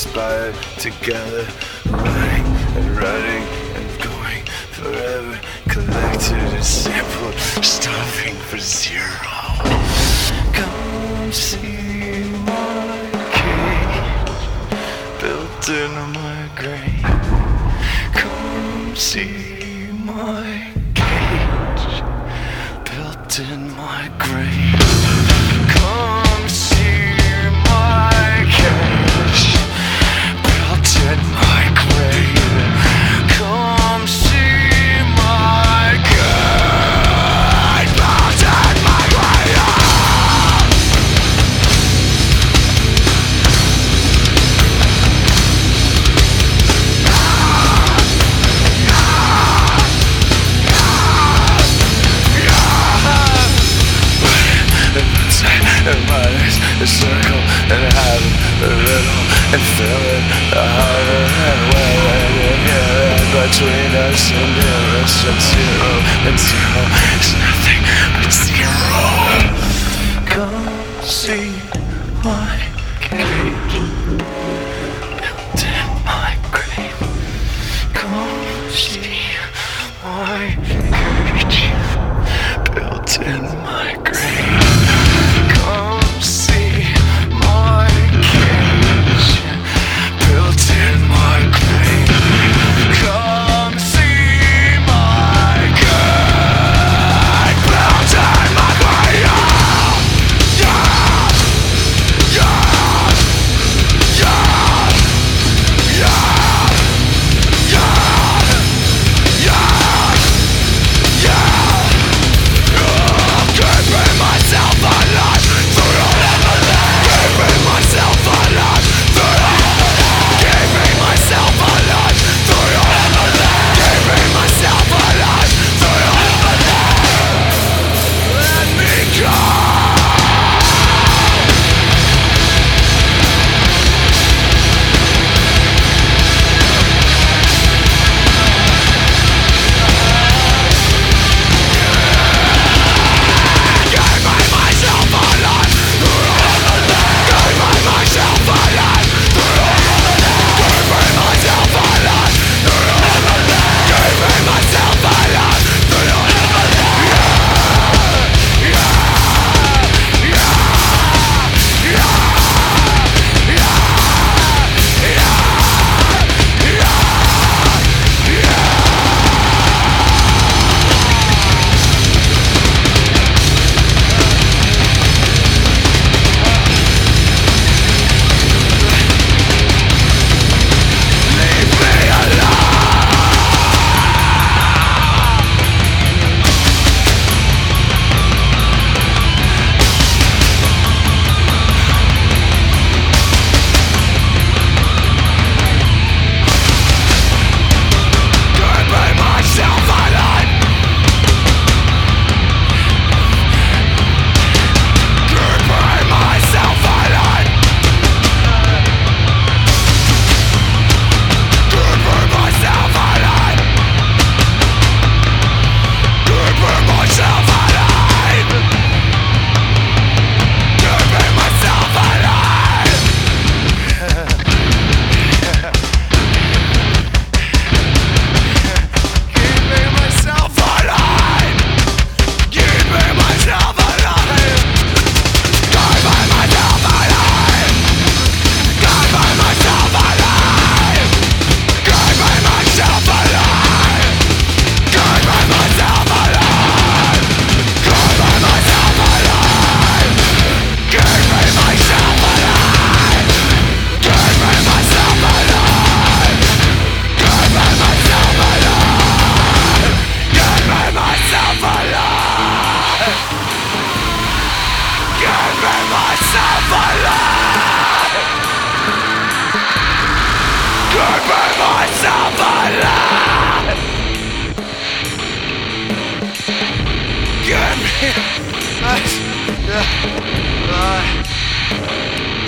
inspired together, running and running and going forever, collected and sampled, stopping for zero. Come see my cage, built in my grave. Come see my cage, built in my grave. Come see my cage, built in my grave. Come see my cage, built in my grave. And minus a circle and having a little and feeling the harder and wearing and between us and us and zero is nothing but zero. Come see my cage, built in my grave. Come see my cage, built in my grave. Come see my cage, built in my grave. Come see my cage, built in my grave. Yeah, yeah, yeah, yeah, yeah, yeah, yeah. Keeping myself alive. Keeping myself alive. Keeping myself alive. Keeping myself alive. Let me go. Give me myself alive.